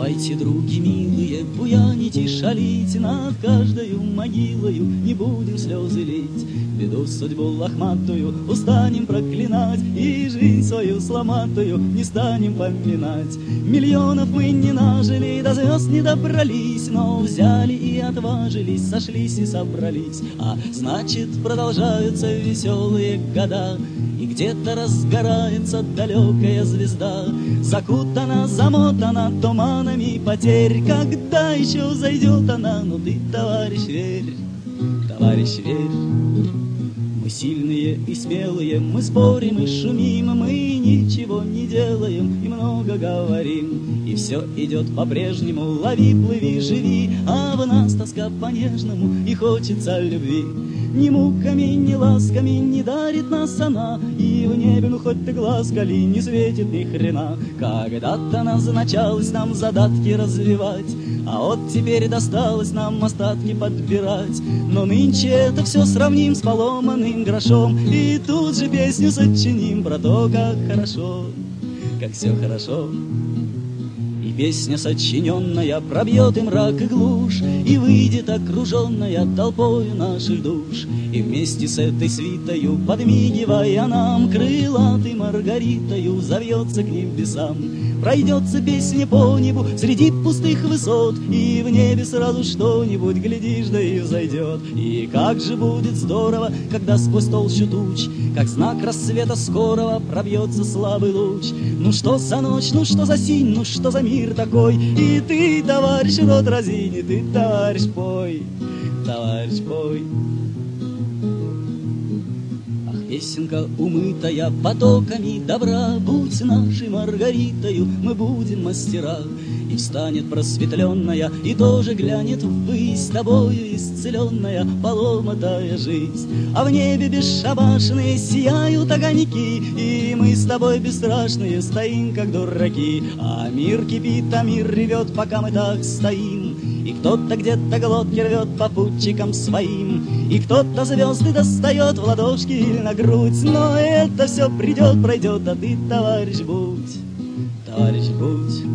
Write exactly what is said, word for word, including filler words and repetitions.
Давайте, други милые, буяните, шалите над каждою могилою, не будем слезы лить, беду судьбу лохматую устанем проклинать, и жизнь свою сломатую не станем поминать. Миллионов мы не нажили, до звезд не добрались, но взяли и отважились, сошлись и собрались. А значит, продолжаются веселые года, и где-то разгорается далекая звезда, закутана, замотана туманами потерь. Когда еще зайдет она? Ну ты, товарищ, верь, товарищ, верь. Мы сильные и смелые, мы спорим и шумим, мы ничего не делаем и много говорим. И все идет по-прежнему, лови, плыви, живи, а в нас тоска по-нежному и хочется любви. Ни муками, ни ласками не дарит нас она, и в небе, ну хоть ты глаз кали, не светит ни хрена. Когда-то назначалось нам задатки развивать, а вот теперь досталось нам остатки подбирать. Но нынче это все сравним с поломанным грошом, и тут же песню сочиним про то, как хорошо, как все хорошо. И песня, сочиненная, пробьет и мрак, и глушь, и выйдет окруженная толпою наших душ. И вместе с этой свитою, подмигивая нам, крылатой Маргаритою завьется к небесам. Пройдется песня по небу среди пустых высот, и в небе сразу что-нибудь, глядишь, да и взойдет. И как же будет здорово, когда сквозь толщу туч, как знак рассвета скорого, пробьется слабый луч. Ну что за ночь, ну что за синь, ну что за мир такой? И ты, товарищ, рот разини, ты, товарищ, пой, товарищ, пой. Песенка, умытая потоками добра, будь нашей Маргаритою, мы будем мастера. И встанет просветленная, и тоже глянет ввысь, тобою исцеленная, поломатая жизнь. А в небе бесшабашные сияют огоньки, и мы с тобой бесстрашные стоим, как дураки. А мир кипит, а мир ревет, пока мы так стоим. И кто-то где-то глотки рвет попутчикам своим, и кто-то звезды достает в ладошки или на грудь. Но это все придет, пройдет, а ты, товарищ, будь, товарищ, будь.